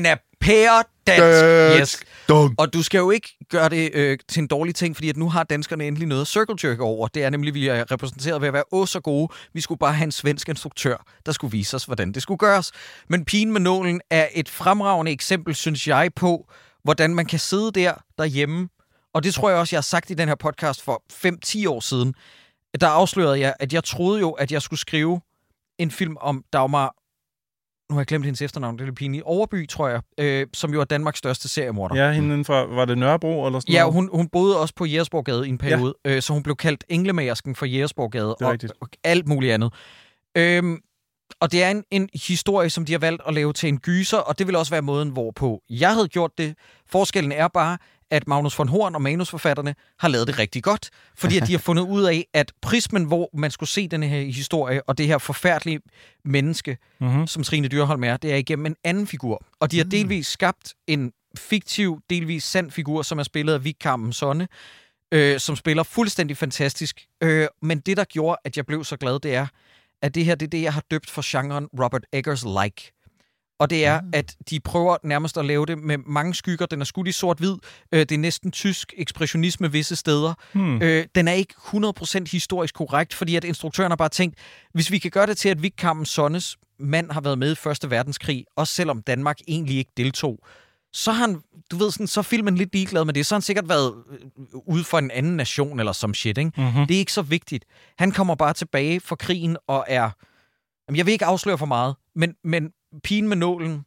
Pæredansk. Yes. Dum. Og du skal jo ikke gøre det øh, til en dårlig ting, fordi at nu har danskerne endelig noget at circle jerk over. Det er nemlig, at vi er repræsenteret ved at være åh så gode. Vi skulle bare have en svensk instruktør, der skulle vise os, hvordan det skulle gøres. Men Pigen med nålen er et fremragende eksempel, synes jeg, på, hvordan man kan sidde der derhjemme. Og det tror jeg også, jeg har sagt i den her podcast for fem til ti år siden. Der afslørede jeg, at jeg troede jo, at jeg skulle skrive en film om Dagmar, nu har jeg glemt hendes efternavn, det er lidt pinligt, Overby, tror jeg, øh, som jo er Danmarks største seriemorder. Ja, hende fra, var det Nørrebro eller sådan Ja, noget? hun, hun boede også på Jægersborggade i en periode, ja. øh, så hun blev kaldt Englemagersken for Jægersborggade og, og alt muligt andet. Øhm, og det er en, en historie, som de har valgt at lave til en gyser, og det vil også være måden, hvorpå jeg havde gjort det. Forskellen er bare, at Magnus von Horn og manusforfatterne har lavet det rigtig godt, fordi at de har fundet ud af, at prismen, hvor man skulle se den her historie, og det her forfærdelige menneske, mm-hmm. som Trine Dyrholm er, det er igennem en anden figur. Og de har delvis skabt en fiktiv, delvis sand figur, som er spillet af Vigkammen Sonne, øh, som spiller fuldstændig fantastisk. Øh, men det, der gjorde, at jeg blev så glad, det er, at det her det er det, jeg har døbt for genren Robert Eggers-like. Og det er, at de prøver nærmest at lave det med mange skygger. Den er skudt i sort-hvid. Øh, det er næsten tysk ekspressionisme visse steder. Hmm. Øh, den er ikke hundrede procent historisk korrekt, fordi at instruktøren har bare tænkt, hvis vi kan gøre det til, at Vigkammen Sonnes mand har været med i Første Verdenskrig, også selvom Danmark egentlig ikke deltog, så har han, du ved sådan, så er filmen lidt ligeglad med det. Så har han sikkert været ude for en anden nation eller som shit, ikke? Mm-hmm. Det er ikke så vigtigt. Han kommer bare tilbage fra krigen og er... Jamen, jeg vil ikke afsløre for meget, men, men Pigen med nålen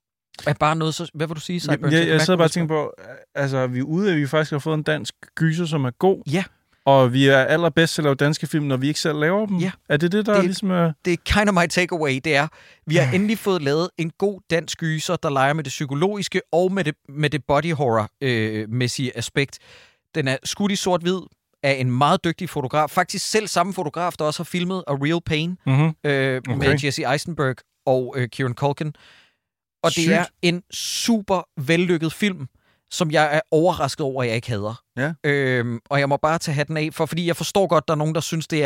er bare noget så... Hvad vil du sige, Cyber? Jeg, jeg, jeg sidder bare og tænker på, altså, vi er ude af, at vi faktisk har fået en dansk gyser, som er god. Ja. Og vi er allerbedst til at lave danske film, når vi ikke selv laver dem. Ja. Er det det, der det, ligesom er... Det er kind of my takeaway, det er, vi har endelig fået lavet en god dansk gyser, der leger med det psykologiske og med det, med det body horror-mæssige øh, aspekt. Den er skudt i sort-hvid af en meget dygtig fotograf. Faktisk selv samme fotograf, der også har filmet A Real Pain mm-hmm. øh, okay. med Jesse Eisenberg og øh, Kieran Culkin. Og Sygt. det er en super vellykket film, som jeg er overrasket over, at jeg ikke hader. Ja. Øhm, og jeg må bare tage hatten af, for fordi jeg forstår godt, der er nogen, der synes, det er...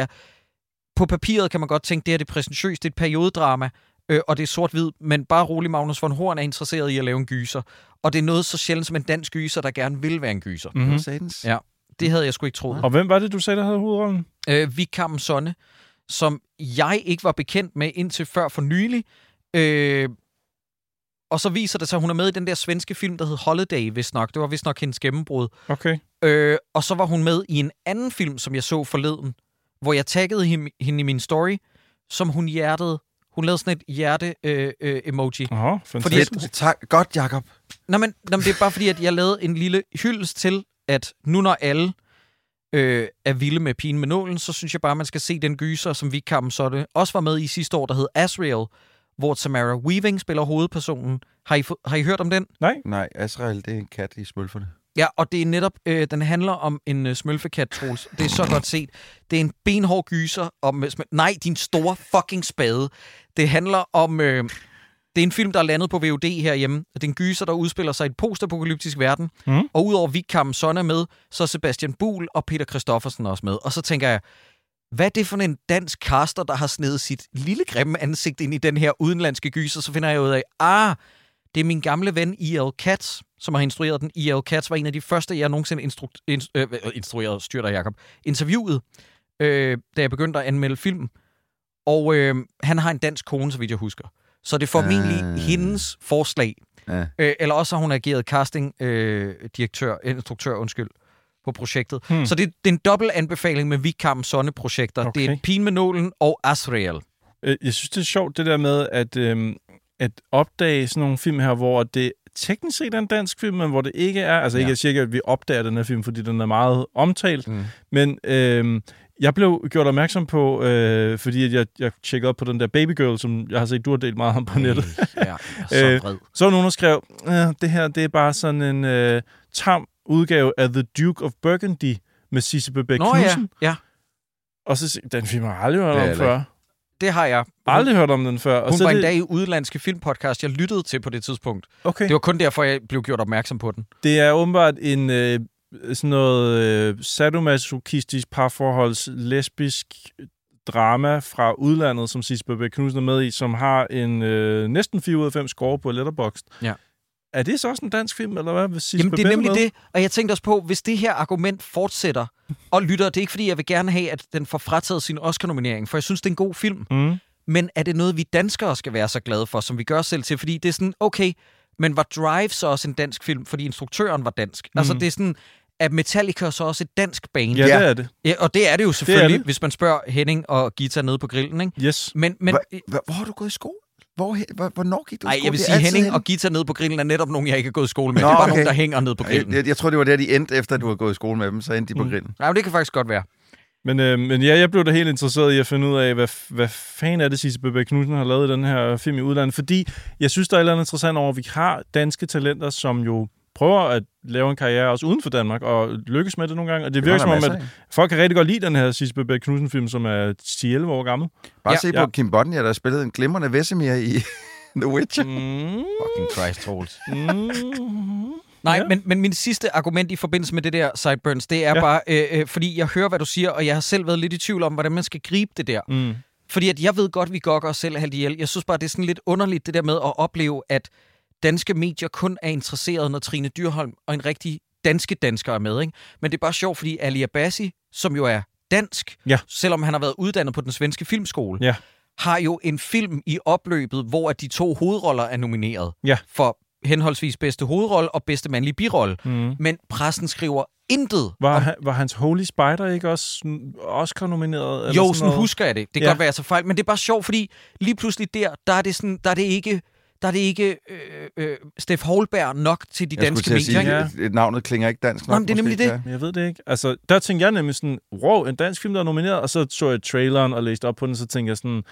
På papiret kan man godt tænke, det er det præsentøst, det er et periodedrama, øh, og det er sort-hvid, men bare rolig, Magnus von Horn er interesseret i at lave en gyser. Og det er noget så sjældent som en dansk gyser, der gerne vil være en gyser. Mm-hmm. Ja, det havde jeg sgu ikke troet. Og hvem var det, du sagde, der havde hovedrollen? Øh, Vigkammen Sonne, som jeg ikke var bekendt med indtil før for nylig. Øh, og så viser det sig, at hun er med i den der svenske film, der hed Holiday, vist nok. Det var vist nok hendes gennembrud. Okay. Øh, og så var hun med i en anden film, som jeg så forleden, hvor jeg taggede hende, hende i min story, som hun hjertede. Hun lavede sådan et hjerte-emoji. Øh, øh, Aha, fantastisk. Fordi at, tak, godt, Jacob. Nå, men, nå, men det er bare fordi, at jeg lavede en lille hyldest til, at nu når alle øh, er vilde med Pigen med nålen, så synes jeg bare, man skal se den gyser, som Vigkammen Sonne også var med i sidste år, der hed Azrael, hvor Samara Weaving spiller hovedpersonen. Har I, har I hørt om den? Nej. Nej, Azrael, det er en kat i smølferne. Ja, og det er netop, øh, den handler om en øh, smølfekat, Troels. Det er så godt set. Det er en benhård gyser om... Øh, nej, din store fucking spade. Det handler om... Øh, det er en film, der er landet på V O D herhjemme. Det er en gyser, der udspiller sig i et postapokalyptisk verden. Mm. Og udover Vigkammen Sonne med, så er Sebastian Buhl og Peter Christoffersen også med. Og så tænker jeg, hvad er det for en dansk caster, der har snedet sit lille grimme ansigt ind i den her udenlandske gyser? Så finder jeg ud af, ah, det er min gamle ven E L Katz, som har instrueret den. E L Katz var en af de første, jeg nogensinde instru- inst- øh, instruerede, styrter Jacob, interviewet, øh, da jeg begyndte at anmelde film. Og øh, han har en dansk kone, så vidt jeg husker. Så det er formentlig uh. hendes forslag. Uh. Øh, eller også har hun ageret casting-direktør, øh, instruktør, undskyld, på projektet. Hmm. Så det, det er en dobbelt anbefaling med Vigkammen Sonne-projekter. Okay. Det er Pigen med nålen og Azrael. Jeg synes, det er sjovt, det der med at, øhm, at opdage sådan nogle film her, hvor det teknisk set er en dansk film, men hvor det ikke er. Altså ja. Ikke, jeg siger ikke, at vi opdager den her film, fordi den er meget omtalt. Mm. Men øhm, jeg blev gjort opmærksom på, øh, fordi at jeg, jeg tjekkede op på den der Baby Girl, som jeg har set, du har delt meget om på nettet. Ja, så vred. Så var nogen, der skrev, øh, det her det er bare sådan en øh, tam udgave af The Duke of Burgundy med Sisse Bebek Knudsen. Ja, ja. Og så den film har jeg aldrig hørt om før. Det har jeg. Aldrig hørt om den før. Og hun så var det... en dag i udenlandske filmpodcast, jeg lyttede til på det tidspunkt. Okay. Det var kun derfor, jeg blev gjort opmærksom på den. Det er åbenbart en øh, sådan noget øh, sadomasochistisk parforholds lesbisk drama fra udlandet, som Sisse Bebek Knudsen er med i, som har en øh, næsten fire ud af fem score på Letterboxd. Ja. er det så også en dansk film, eller hvad? Hvis Jamen, det er nemlig med? det, og jeg tænkte også på, hvis det her argument fortsætter, og lytter, det er ikke fordi, jeg vil gerne have, at den får frataget sin Oscar-nominering, for jeg synes, det er en god film. Mm. Men er det noget, vi danskere skal være så glade for, som vi gør selv til? Fordi det er sådan, okay, men var Drive så også en dansk film, fordi instruktøren var dansk? Mm. Altså, det er sådan, at Metallica så også et dansk band. Ja, det er det. Ja, og det er det jo selvfølgelig, det det. Hvis man spørger Henning og Gita nede på grillen, ikke? Yes. Men, men, hvor, hvor, hvor har du gået i skole? Hvor, hvor, hvornår gik du i skole? Nej, jeg vil sige, Henning hen. og Gita nede på grillen er netop nogen, jeg ikke har gået i skole med. Nå, det er bare okay. nogen, der hænger nede på grillen. Jeg, jeg, jeg tror, det var der, de endte, efter at du havde gået i skole med dem, så endte de på mm. grillen. Nej, men det kan faktisk godt være. Men, øh, men ja, jeg blev da helt interesseret i at finde ud af, hvad, hvad fanden er det, Sisse Bebek Knudsen har lavet i den her film i udlandet. Fordi jeg synes, der er et eller andet interessant over, at vi har danske talenter, som jo prøver at lave en karriere også uden for Danmark, og lykkes med det nogle gange. Og det, det virker som om, at folk kan rigtig godt lide den her Sisse Bebek Knudsen-film, som er ti elleve år gammel. Bare ja, se på ja. Kim Bodnia, der spillede en glimrende Vesemir i The Witcher. Mm. Fucking Christ holds. Mm. Nej, ja. men, men min sidste argument i forbindelse med det der Sideburns, det er ja. bare, øh, øh, fordi jeg hører, hvad du siger, og jeg har selv været lidt i tvivl om, hvordan man skal gribe det der. Mm. Fordi at jeg ved godt, vi gokker os selv halvt ihjel. Jeg synes bare, det er sådan lidt underligt, det der med at opleve, at danske medier kun er interesseret, når Trine Dyrholm og en rigtig danske dansker er med. Ikke? Men det er bare sjovt, fordi Ali Abbasi, som jo er dansk, ja. selvom han har været uddannet på den svenske filmskole, ja. har jo en film i opløbet, hvor de to hovedroller er nomineret ja. for henholdsvis bedste hovedrolle og bedste mandlige birolle. Mm. Men pressen skriver intet. Var, om... han, var hans Holy Spider ikke også Oscar-nomineret? Eller jo, sådan, sådan husker jeg det. Det kan ja. godt være, jeg så fejl. Men det er bare sjovt, fordi lige pludselig der, der er det, sådan, der er det ikke... Der er det ikke øh, øh, Steff Holberg nok til de jeg danske medier. Sige, ja. et, et navnet klinger ikke dansk nok. Nå, men det er nemlig måske, det. Ja. Jeg ved det ikke. Altså, der tænkte jeg nemlig sådan, wow, en dansk film, der er nomineret, og så så jeg traileren og læste op på den, så tænkte jeg sådan,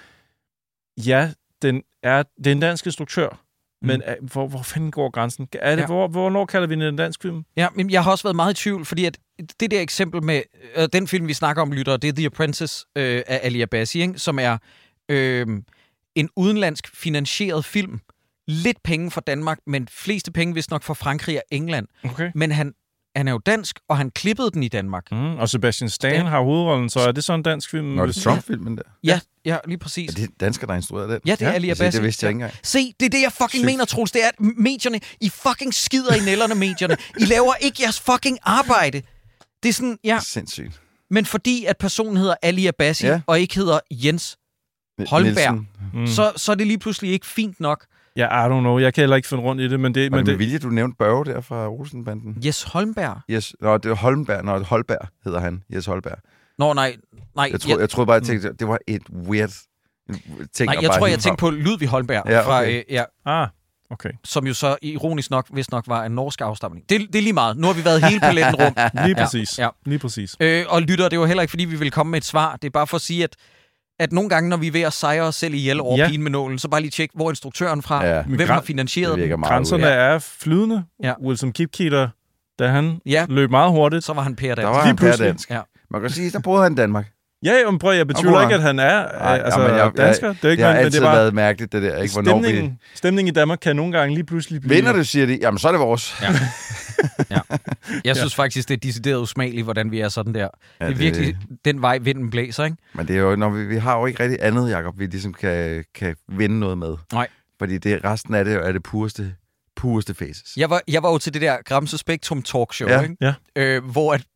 ja, den er, det er en dansk instruktør, mm. men er, hvor, hvor fanden går grænsen? Er det, ja. hvor, hvornår kalder vi den en dansk film? Ja, men jeg har også været meget i tvivl, fordi at det der eksempel med, øh, den film, vi snakker om, lytter, det er The Apprentice øh, af Ali Abbasi, ikke? Som er øh, en udenlandsk finansieret film. Lidt penge fra Danmark, men fleste penge vist nok fra Frankrig og England. Okay. Men han, han er jo dansk, og han klippede den i Danmark. Mm, og Sebastian Stan den... har hovedrollen, så er det så en dansk film? Nå, det er Trump-filmen der. Ja, ja, lige præcis. Er det dansker, der instruerede den? Ja, det er ja, Ali Abbasi. Det vidste jeg ikke engang. Se, det er det, jeg fucking Sygt. mener, Troels. Det er, at medierne, I fucking skider i nælderne, medierne. I laver ikke jeres fucking arbejde. Det er sådan, ja. Sindssygt. Men fordi, at personen hedder Ali Abbasi, ja. og ikke hedder Jens Holmberg, mm. så, så er det lige pludselig ikke fint nok. Ja, I don't know. Jeg kan heller ikke finde rundt i det, men det... Var men det med det... vilje, du nævnte Børge der fra Olsenbanden? Jes Holmberg? Yes. Nå, det er Holmberg. Nå, Holberg hedder han. Jes Holberg. Nå, nej. nej jeg, tro, jeg, jeg troede bare, jeg tænkte, det var et weird ting. Nej, jeg tror, jeg tænkte på Ludvig Holmberg. Ja, okay. fra, øh, ja, ah, okay. Som jo så ironisk nok, vist nok var en norsk afstamning. Det, det er lige meget. Nu har vi været hele paletten rum. Lige præcis. Ja, ja. Lige præcis. Øh, og lytter, det var heller ikke, fordi vi vil komme med et svar. Det er bare for at sige, at at nogle gange, når vi er ved at sejre os selv ihjel over ja. pigen med nålen, så bare lige tjek, hvor er instruktøren fra, ja. hvem har finansieret den. Grænserne er flydende. Ja. Wilson Kipketer, da han ja. løb meget hurtigt. Så var han Per Dansk. Der var han Per Dansk. Ja. Man kan sige, der boede han i Danmark. Ja, men prøv, jeg betvivler ikke, at han er Ej, altså, ja, jeg, dansker. Det er ikke jeg har men, altid det var, været mærkeligt, det der. Ikke? Stemningen, vi... stemningen i Danmark kan nogle gange lige pludselig blive... Vinder du, siger de, jamen så er det vores. Ja. ja. Jeg synes faktisk, det er decideret usmageligt, hvordan vi er sådan der. Ja, det er virkelig det... den vej, vinden blæser, ikke? Men det er jo, når vi, vi har jo ikke rigtig andet, Jacob, vi ligesom kan, kan vinde noget med. Nej. Fordi det, resten af det er det pureste, pureste faces. Jeg var, jeg var jo til det der Gramse Spektrum talkshow, ja. ikke? Ja. Øh, hvor at...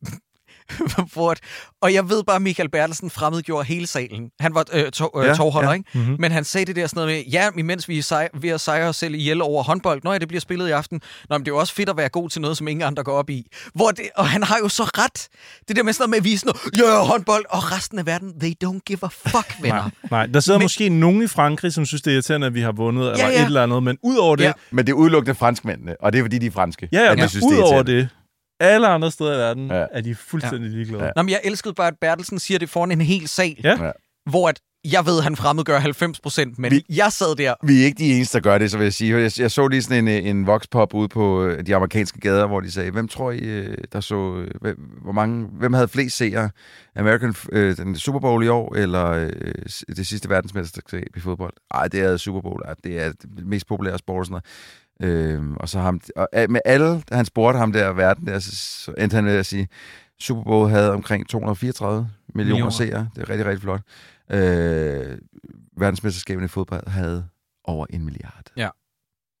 Hvor, og jeg ved bare, at Michael Bertelsen fremmedgjorde hele salen. Han var øh, to, øh, ja, tovholder, ja. ikke? Mm-hmm. Men han sagde det der sådan noget med, ja, imens vi er sej, ved at sejre os selv ihjel over håndbold. Nå ja, det bliver spillet i aften. Nå, men det er jo også fedt at være god til noget, som ingen andre går op i. Hvor det, og han har jo så ret. Det der med sådan noget med at vise noget, ja, håndbold, og resten af verden, they don't give a fuck, venner. nej, nej, der sidder men, måske nogen i Frankrig, som synes, det er irriterende, at vi har vundet, ja, eller ja. et eller andet, men ud over det... Ja. Men det er udelukkende franskmændene, og det er fordi, de er franske. Ja, ja, men synes, ud over det... Alle andre steder i verden ja. er de fuldstændig ja. ligeglade. Ja. Nå, men jeg elskede bare, at Bertelsen siger det foran en hel sal, ja. hvor at jeg ved, at han fremmedgør halvfems procent, men vi, jeg sad der. Vi er ikke de eneste, der gør det, så vil jeg sige. Jeg, jeg så lige sådan en, en voxpop ude på de amerikanske gader, hvor de sagde, hvem tror I, der så, hvor mange, hvem havde flest seere? American, øh, den Super Bowl i år, eller øh, det sidste verdensmesterskab i fodbold? Ej, det er Super Bowl. Ej, det er det mest populære sport, sådan noget. Øhm, og så ham, og med alle, han spurgte ham der verden der, så, så endte han ved at sige, Super Bowl havde omkring to hundrede og fireogtredive millioner seere. Det er rigtig, rigtig flot. Øh, verdensmesterskabet i fodbold havde over en milliard. Ja.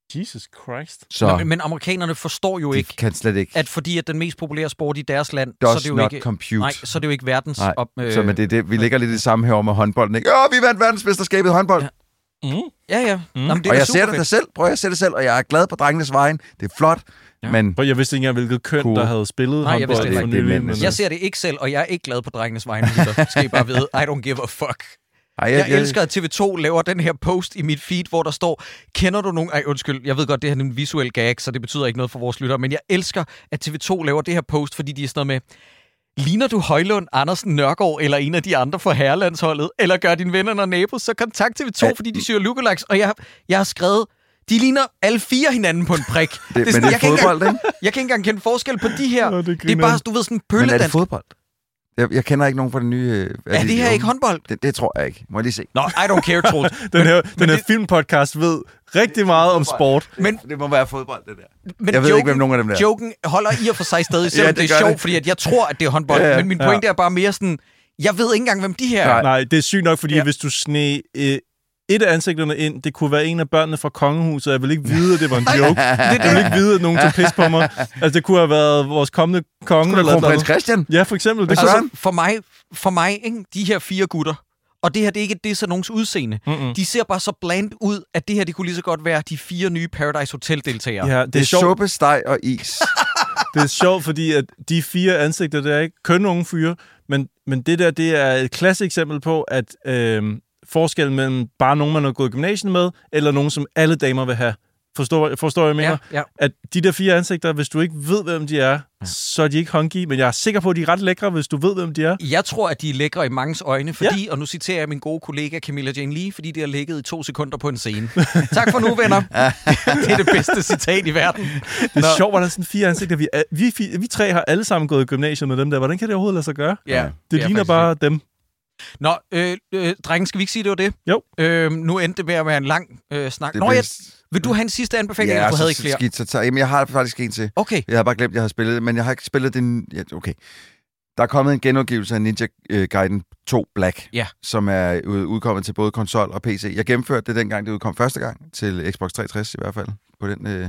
Jesus Christ. Så Nå, men, men amerikanerne forstår jo de ikke, kan slet ikke. at fordi at den mest populære sport i deres land, Does så er det jo not ikke, compute. nej, så er det jo ikke verdens Nej, op, øh, så men det er det. Vi ligger lidt i det samme her med håndbolden. Ikke? Åh, vi vandt verdensmesterskabet i håndbold. Ja. Mm. Ja, ja. Mm. Nå, men det er Og da jeg super ser det fedt. der selv. Prøv at se det selv, og jeg er glad på drengenes vejen. Det er flot, Ja. men Jeg vidste ikke engang, hvilket køn, Cool. der havde spillet Nej, jeg vidste håndbold det for ikke. Det er nylig. mændene. men- Jeg ser det ikke selv, og jeg er ikke glad på drengenes vegne. Så skal I bare vide, I don't give a fuck. ej, Jeg elsker, at T V to laver den her post i mit feed, hvor der står, kender du nogen... Ej, undskyld, jeg ved godt, det her er en visuel gag, så det betyder ikke noget for vores lyttere, men jeg elsker, at T V to laver det her post, fordi de er sådan noget med, ligner du Højlund, Andersen, Nørgaard eller en af de andre fra herrelandsholdet, eller gør dine venner og naboer, så kontakt T V to, Ja. fordi de syr lookalikes, og jeg, jeg har skrevet, de ligner alle fire hinanden på en prik. det, men sådan, det er jeg kan ikke fodbold, ikke? Jeg kan ikke engang kende forskel på de her. Nå, det det er griner. bare, du ved, sådan en Men er det pølledansk. fodbold? Jeg, jeg kender ikke nogen fra den nye... øh, Er det her ikke håndbold? Det, det tror jeg ikke. Må jeg lige se. Nå, I don't care, Troels. Den her, men den her det- filmpodcast ved rigtig meget om sport. Men, Det må være fodbold, det der. men Jeg ved joken, ikke, hvem nogen af dem der er. Joken holder i og for sig stadig, selvom Ja, ja, det det, det er gør sjovt, det. fordi at jeg tror, at det er håndbold. Ja, ja. Men min pointe er bare mere sådan, jeg ved ikke engang, hvem de her er. Nej. Nej, det er sygt nok, fordi Ja. ja. hvis du sne øh, et af ansigterne ind, det kunne være en af børnene fra kongehuset, jeg vil ikke vide, at det var en joke. Jeg vil ikke vide, at nogen tog pis på mig. Altså, det kunne have været vores kommende konge. Eller Kronprins noget. Christian? Ja, for eksempel. Det Hvad kunne gør Altså, for mig, for mig ikke, de her fire gutter, og det her, det er ikke det er så nogens udseende. Mm-mm. De ser bare så bland ud, at det her, det kunne lige så godt være de fire nye Paradise Hotel-deltagere. Ja, Det det er er sjovt. suppe, steg og is. Det er sjovt, fordi at de fire ansigter, der er ikke køn unge fyre, men, men det der, det er et klasse eksempel på, at øh, forskellen mellem bare nogen, man har gået i gymnasiet med, eller nogen, som alle damer vil have. Forstår, forstår jeg, mener? Ja, ja. At de der fire ansigter, hvis du ikke ved, hvem de er, ja. så er de ikke hunky, men jeg er sikker på, at de er ret lækre, hvis du ved, hvem de er. Jeg tror, at de er lækre i manges øjne, fordi, ja. og nu citerer jeg min gode kollega Camilla Jane Lee, fordi de har ligget i to sekunder på en scene. Tak for nu, venner. Det er det bedste citat i verden. Det er Nå. sjovt, hvordan sådan fire ansigter, vi, er, vi, vi, vi tre har alle sammen gået i gymnasiet med dem der. Hvordan kan det overhovedet lade sig gøre? Ja, Det, det er ligner faktisk bare dem. Nå, øh, øh, drengen, skal vi ikke sige, det var det? Jo. Øh, nu endte det med at være en lang øh, snak. Det Nå, jeg, bedste. vil du have en sidste anbefaling, Ja, eller du havde så ikke flere? skidt, så tager, jamen, jeg har faktisk en til. Okay. Jeg har bare glemt, at jeg har spillet det, men jeg har ikke spillet den... Ja, okay. Der er kommet en genudgivelse af Ninja Gaiden to Black, Ja. som er ud- udkommet til både konsol og P C. Jeg gennemførte det dengang, det udkom første gang, til Xbox tre tres i hvert fald, på den... Øh...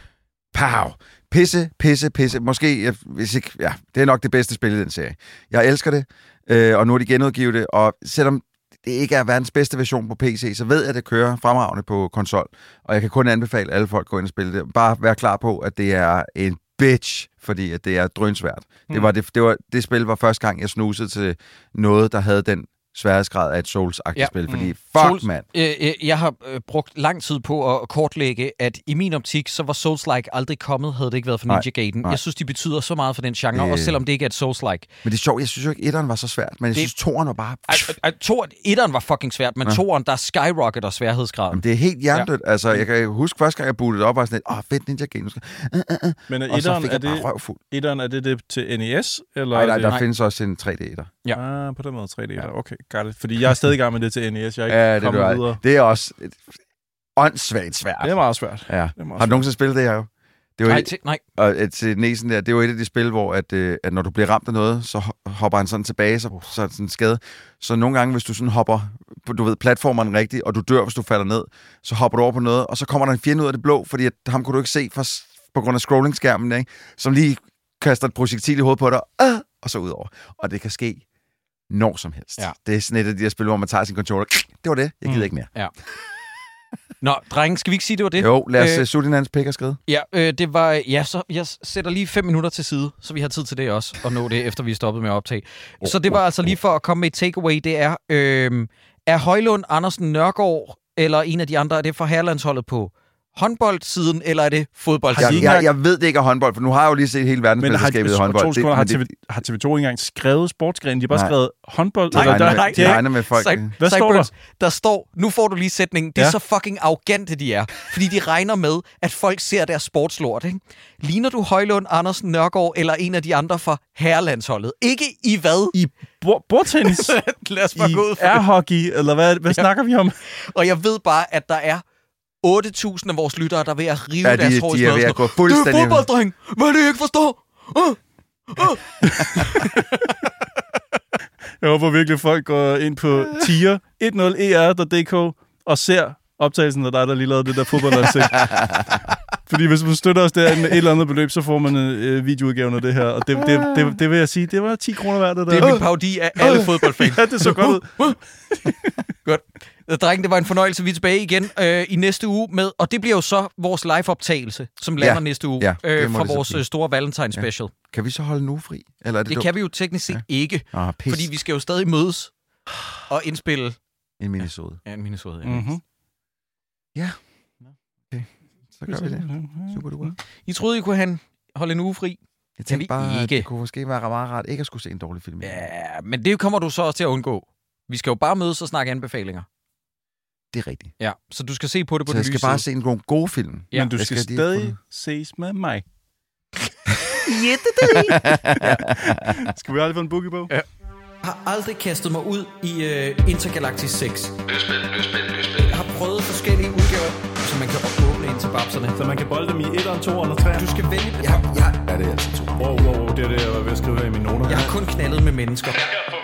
Pow! Pisse, pisse, pisse. Måske, jeg, hvis ikke... Ja, det er nok det bedste spil i den serie. Jeg elsker det, øh, og nu er de genudgivet det, og selvom det ikke er verdens bedste version på P C, så ved jeg, at det kører fremragende på konsol, og jeg kan kun anbefale alle folk at gå ind og spille det. Bare være klar på, at det er en bitch, fordi at det er drønsvært. Mm. Det, var det, det, var, det spil var første gang, jeg snusede til noget, der havde den sværhedsgrad af et Souls-agtigt Ja. spil, fordi Mm. fuck, Souls- mand. Øh, øh, jeg har øh, brugt lang tid på at kortlægge, at i min optik, så var Souls-like aldrig kommet, havde det ikke været for Nej, Ninja Gaiden. nej. Jeg synes, de betyder så meget for den genre, Øh. og selvom det ikke er et Souls-like. Men det er sjovt, jeg synes jo ikke, etteren var så svært, men jeg Det- synes, toeren var bare... Ej, ej, toeren, etteren var fucking svært, men Ja. toeren, der skyrocketer sværhedsgraden. Jamen, det er helt hjernedødt. Ja. Altså, jeg kan huske første gang, jeg bootede op, og sådan lidt, åh, fedt, Ninja Gaiden. Uh, uh, uh. Men er Og så etteren, fik er jeg bare det, røvfuld. etteren, er det det til N E S? Eller Nej, er nej, det... der Nej. findes også en tre D-etter. Ja. Ah, på den måde tre D. Ja. Okay, got it. Fordi jeg er stadig i gang med det til N E S. Jeg er ikke Ja, det, kommet er videre. det. det er også et åndssvagt svært. Det er meget svært. Ja. Det er meget Har du svært. nogensinde spillet det her jo? Det er jo Nej, et, til, nej. og et, til næsen der, det er jo et af de spil, hvor at, øh, at når du bliver ramt af noget, så ho- hopper han sådan tilbage, så, så er det sådan en skade. Så nogle gange, hvis du sådan hopper på, du ved, platformeren rigtigt, og du dør, hvis du falder ned, så hopper du over på noget, og så kommer der en fjende ud af det blå, fordi at ham kunne du ikke se for, på grund af scrolling-skærmen, ikke? Som lige kaster et projektil i hovedet på dig, øh, og så ud over. Og det kan ske når som helst. Ja. Det er sådan et af de her spil, hvor man tager sin controller. Det var det. Jeg gider Mm. ikke mere. Ja. Nå, drenge, skal vi ikke sige, det var det? Jo, lad os Øh, øh, sutte hinandens pik og skride. Ja, øh, det var... Ja, så jeg sætter lige fem minutter til side, så vi har tid til det også, og nå det, efter vi er stoppet med at optage. Så det var altså lige for at komme med et takeaway, det er... Øh, er Højlund, Andersen, Nørgaard eller en af de andre, er det fra herrelandsholdet på håndboldsiden, eller er det fodboldsiden? Jeg, jeg, jeg ved det ikke er håndbold, for nu har jeg jo lige set hele Men har, verdensmesterskabet i håndbold. to sekunder, har, men TV, har T V to ikke engang skrevet sportsgrenen? De har bare Nej. skrevet håndbold? de eller regner der, med, nej, de de har regner med folk. Cy- Hvad står Cyburns, der står, nu får du lige sætningen, det er Ja. så fucking arrogante, de er. Fordi de regner med, at folk ser deres sportslort, ikke? Ligner du Højlund, Andersen, Nørgaard eller en af de andre fra herrelandsholdet? Ikke i hvad? I bord, bordtennis? Lad os bare I gå ud for det. airhockey? Eller hvad, hvad Ja. snakker vi om? Og jeg ved bare, at der er otte tusind af vores lyttere, der er ved at rive Ja, de, deres hår i de er ved snøret. at gå Det er fuldstændig... fodbold, dreng! Hvad er det, jeg ikke forstår? Uh! Jeg håber virkelig, folk går ind på tier et nul e r punktum d k og ser optagelsen af dig, der lige lavede det der fodboldansigt. Fordi hvis man støtter os der med et eller andet beløb, så får man øh, videoudgaven af det her. Og det, det, det, det vil jeg sige, det var ti kroner værd, det der. Det er min parodi af alle fodboldfans. Ja, det så godt ud. Godt. Drenge, det var en fornøjelse. Vi er tilbage igen øh, i næste uge med, og det bliver jo så vores live-optagelse, som lander Ja. næste uge Ja, øh, det må fra det så vores blive. øh, store Valentine special. Ja. Kan vi så holde nu fri? Eller er det, Det dumt? kan vi jo teknisk set ja. ikke, Ah, pis. fordi vi skal jo stadig mødes og indspille En minisode. ja, en minisode. Ja. Mm-hmm. Ja. Okay. Så gør vi det. Super duper. I troede, I kunne have en, holde en uge fri? Jeg tænkte vi bare, at ikke. det kunne måske være meget rart ikke at skulle se en dårlig film. Ja, men det kommer du så også til at undgå. Vi skal jo bare mødes og snakke anbefalinger. Det er rigtigt. Ja, så du skal se på det på Så den jeg nye skal bare side. se nogle gode film. Ja. Men du Jeg skal, skal lige have stadig fundet- ses med mig. Ja, det er Skal vi aldrig få en boogie på? Ja. har aldrig kastet mig ud i uh, Intergalactic seks. Løsspil, løsspil, løsspil. Jeg har prøvet forskellige udgaver, så man kan åbne ind til babserne. Så man kan bolde dem i etteren, toeren og treeren? Du skal vælge... Jeg, jeg, Ja, det er altså to. Wow, wow, wow, det er det, jeg var ved at skrive her i mine noter. jeg har kun knaldet med mennesker. Jeg kan